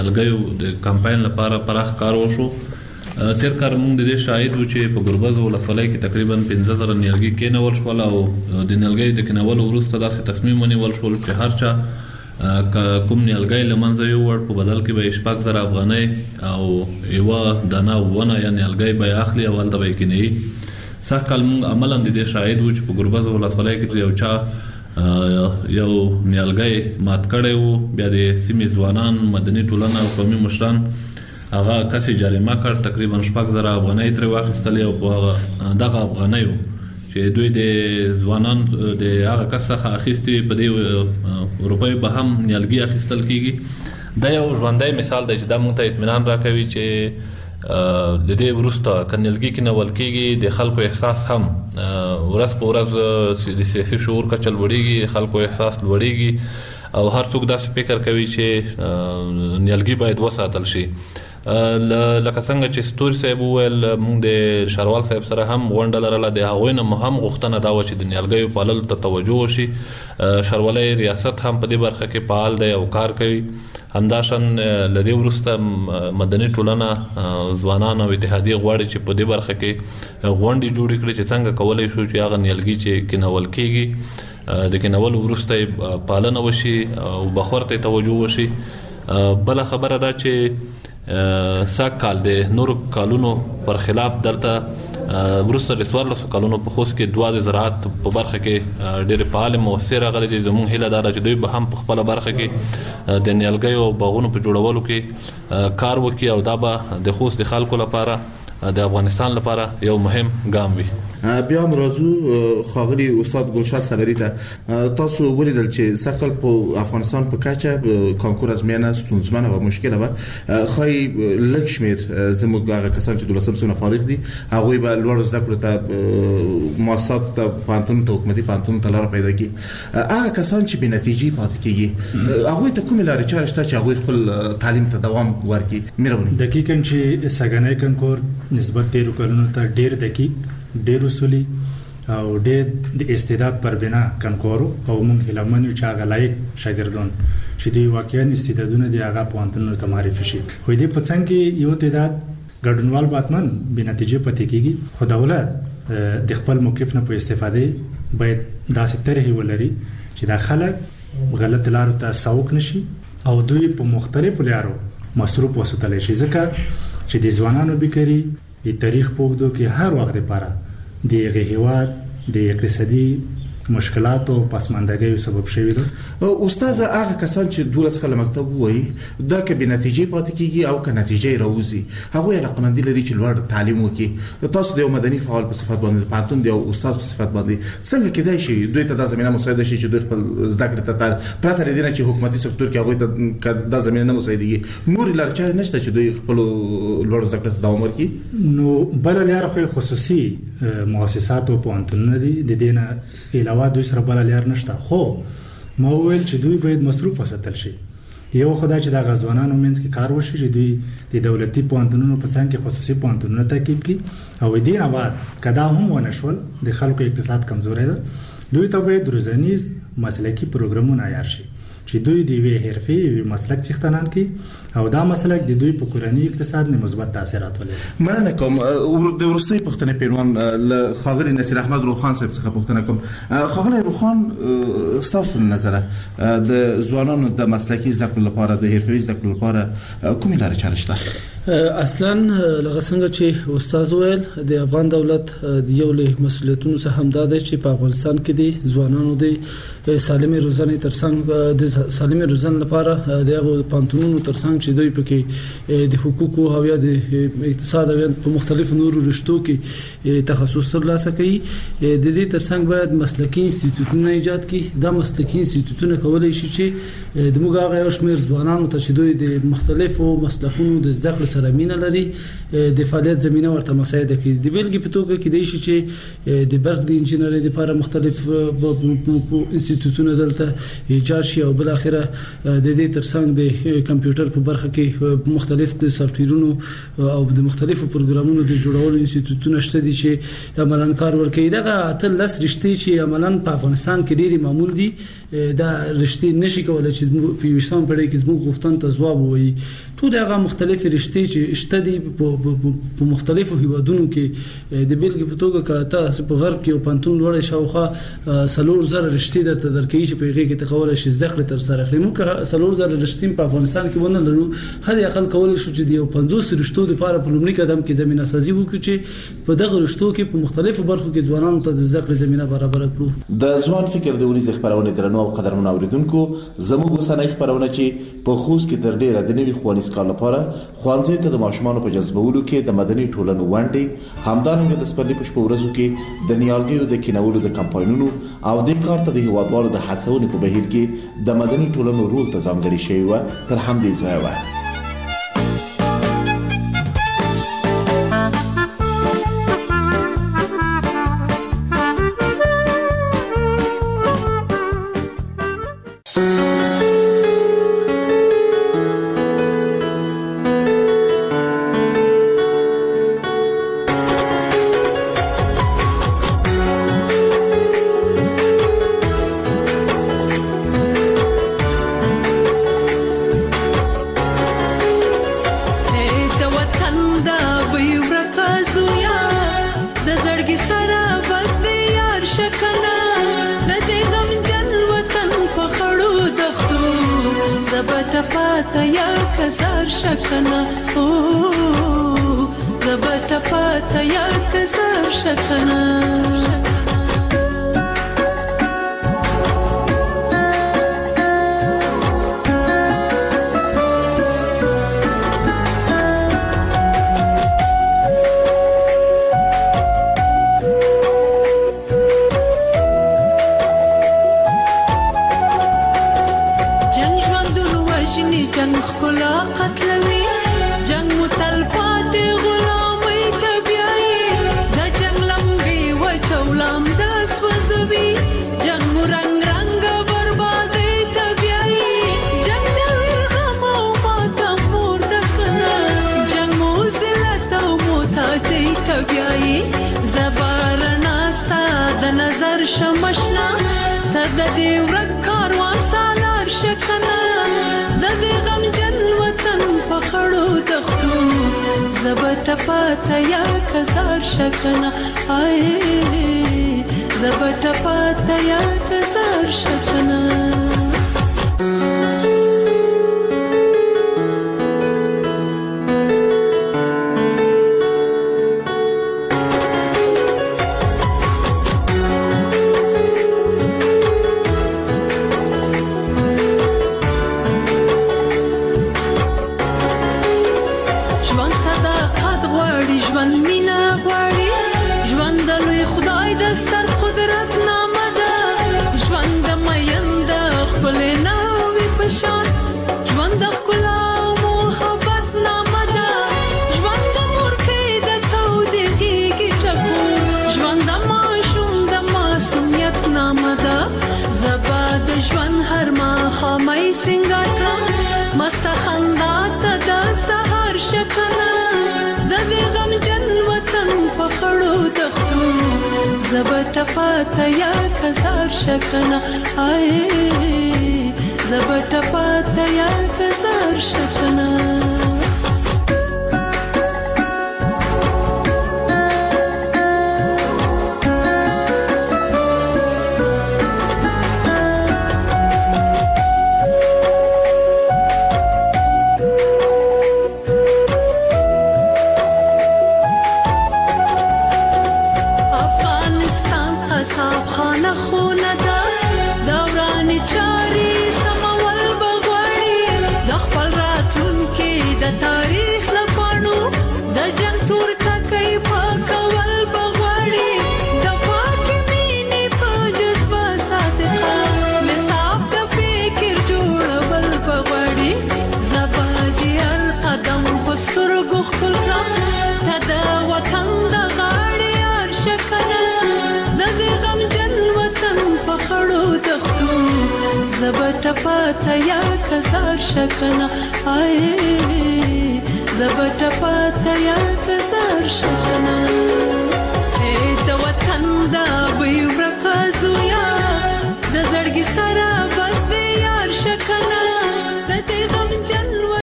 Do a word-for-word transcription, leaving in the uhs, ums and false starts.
نیالګیو د کمپاین لپاره پراخ کار وشو. تیر کار موږ د دې شاهد وو چې په ګربز ولسوالۍ کې تقریبا پنځه زره نیالګي کېنول شول او د نیالګیو د کېنولو وروسته داسې تصمیم ونیول شول چې هر چا کوم نیالګی له منځه یوړ په بدل کې به شپږ زره افغانۍ او یوه دانه ونه یا نیالګی به اخلي او هلته به یې کېنوي. سږ کال موږ عملا د دې شاهد وو چې په ګربز ولسوالۍ کې یو چا یو نیالګی مات کړی وو. بیا د سیمې ځوانان، مدني ټولنه او قومي مشران هغه کسي جریمه کړ، تقریبا شپږ زره افغانۍ ترې واخیستلې او په دغه افغانیو چې دوی د ځوانان د هغه کس څخه اخیستي په دې روپۍ به هم نیالګي اخیستل کیږي. دا یو ژوندی مثال دی چې دا موږ ته اطمینان راکوي چې د دې وروسته که نیالګي کېنول کیږي د خلکو احساس هم ورځ په ورځ د سیاسي شعور کچه لوړیږي، خلکو احساس لوړیږي او هر څوک داسې فکر کوي چې نیالګي باید وساتل شي. لکه څنګه چې ستوري صاحب وویل، موږ د شاروال صاحب سره هم غونډه لرله، د هغوی نه هم غوښتنه دا وه چې د نیالګیو پاللو ته توجه وشي. شاروالۍ ریاست هم په دې برخه کې فعال دی او کار کوي. همداشان له دې وروسته مدني ټولنه، ځوانان او اتحادیې غواړي چې په دې برخه کې غونډې جوړې کړي چې څنګه کولی شو چې هغه نیالګي چې کېنول کېږي د کېنولو وروسته پالنه وشي او بخور ته توجه وشي. بله خبره دا چې سږ کال د نورو کالونو پر خلاف دلته وروسته د څوارلسو کلونو په خوست کې دوه د زراعت په برخه کې ډېرې فعالې موثرې راغلي دي. زموږ هیله دا ده چې دوی به هم په خپله برخه کې د نیالګیو او باغونو په جوړولو کې کار وکړي او دا به د خوست د خلکو لپاره، د افغانستان لپاره یو مهم ګام وي. بیا هم راځو ښاغلي استاد ګلشاد صبري ته. تاسو ولیدل چې سږ کال په افغانستان په کچه کانکور ازموینه ستونزمنه او مشکله وه. ښایي لږ شمېر زموږ هغه کسان چې دولسم صنف فارغ دي هغوی به لوړو زده کړو ته، مؤسساتو ته، پوهنتونونو ته، حکومتي پوهنتونونو ته لاره پیدا کړي. هغه کسان چې بې نتیجې پاتې کېږي هغوی ته کومې لارې چارې شته چې هغوی خپل تعلیم ته دوام ورکړي؟ مهرباني. دقیقاً چې سږنی کانکور نسبت ډېرو کلونو ته ډېر دقیق، ډېر اصولي او ډېر د استعداد پر بنا کانکور او موږ هیلهمن یو چې هغه لایق شاګردان چې دوی واقعا استعدادونه د هغه پوهنتونونو ته معرفي شي. خو دې په څنګ کې یو تعداد ګډونوال باتمن بې نتیجې پاتې کېږي. خو دولت د خپل موقف نه په استفادې باید داسې طرحې ولري چې دا خلک غلط لارو ته سوق نشي او دوی په مختلفو لارو مصروف وساتلی شي. ځکه چې د ځوانانو بیکاري د تاریخ په اوږدو کې هر وخت لپاره د هغې هېواد د اقتصادي مشکلاتو او پسماندګیو سبب شوي ده. استاد، هغه کسان چې دولس کاله مکتب ووایي دا که بې نتیجې پاتې کېږي او که نتیجه یې راوځي هغوی علاقمندي لري چې لوړ تعلیم وکړي. تاسو د یو مدني فعال په صفت باندې، د پوهنتون د یو استاد په صفت باندې څنګه کېدای شي دوی ته دا زمینه مساعده شي چې دوی خپل زده کړې ته پرته له دې نه چې حکومتي سکتور کې هغوی ته دا زمینه نه مساعدېږي نورې لارې چارې نشته چې دوی خپلو لوړو زده کړو ته دوام ورکړي؟ نو بله لاره خو خصوصي مؤسسات او پوهنتونونه دي، د دې نه علاوه دوی سره بله لار نشته. خو ما وویل چې دوی باید مصروف وساتل شي. یو خدای چې د غزوانانو منځ کې کار وشي چې دوی د دولتي پوهنتونونو په څنګ کې خصوصي پوهنتونونه تعقیب کړي او دې نه بعد کدا هم ونه شول د خلکو اقتصاد کمزوري ده، دوی ته باید روزانیز مسلکي پروګرامونه عیار شي چې دوی د یوې حرفې یوې مسلک څښتنان کړي او دا مسلک د دوی په کورني اقتصاد نه مثبت تاثیرات ولري. مننه کوم. د وروستۍ پوښتنې پیروان له ښاغلي نصیر احمد روخان صاحب څخه پوښتنه کوم. ښاغلی روخان، ستاسو له نظره د ځوانانو د مسلکي زده کړو لپاره، د حرفوي زده کړو لپاره کومې لارې چارې شته؟ اصلا لکه څنګه چې استاد ویل، د افغان دولت د یو له مسؤلیتونو څخه همدا دی چې په افغانستان کې د ځوانانو د سالمې روزنې ترڅنګ د سالمې روزنې لپاره د هغو پوهنتونونو ترڅنګ چې دوی پکې د حقوقو او یا د اقتصاد او په مختلفو نورو رشتو کې تخصص ترلاسه کوي. د دې ترڅنګ باید مسلکي انسټیټیوټونه ایجاد کړي. دا مسلکي انسټیټیوټونه کولی شي چې د موږ هغه یو شمېر ځوانانو ته چې دوی د مختلفو مسلکونو د زده کړې سره مینه لري د فعالیت زمینه ورته مساعده کړي. د بیلګې په توګه کېدای شي چې د برق د انجینرۍ لپاره مختلف انسټیټیوټونه دلته ایجاد شي او بل اخره د دې ترڅنګ د کمپیوټر په برخه کې مختلف د سافټویرونو او د مختلفو پروګرامونو د جوړولو انسټیټیوټونه شته دي چې عملاً کار ورکوي. دغه اتلس رشتې چې عملاً په افغانستان کې ډېری معمول دي دا رښتې نشي کولای چې په ویشتم پړۍ کې زموږ غوښتنې ته ځواب ووایي. ټول هغه مختلف رشتې چې شته دي په مختلفو هیوادونو کې د بیلګې په توګه که تاسو په غرب کې یو پوهنتون لوړی شاوخوا څلور زره رشتې درته درکوي چې په هغې کې ته کولی شي زده کړې ترسره کړې. موږ که څلور زره رشتې په افغانستان کې ونه لرو، حد اقل کولی شو چې د یو پنځوس رشتو دپاره په لومړي قدم کې زمینه سازي وکړو چې په دغه رشتو کې په مختلفو برخو کې ځوانانو ته د زده کړې زمینه برابره کړو. د ځوان فکر د ورځې خبرونه درنو او قدرمنو اوریدونکو، زموږ اوسنۍ خبرونه چې په خوست کې تر ډیره د نوي ښوونیز کال لپاره ښوونځي ته د ماشومانو په جذبولو کې د مدني ټولنو ونډې، همدارنګه د سپرلي په شپو ورځو کې د نیالګیو د کینولو د کمپاینونو او د کار ته د هیوادوالو د هڅونې په بهیر کې د مدني ټولنو رول ته ځانګړی شوی و. تر همدې ځایه و زبټه پاته یا کزار شکنه آی زبټه پاته یا کزار شکنه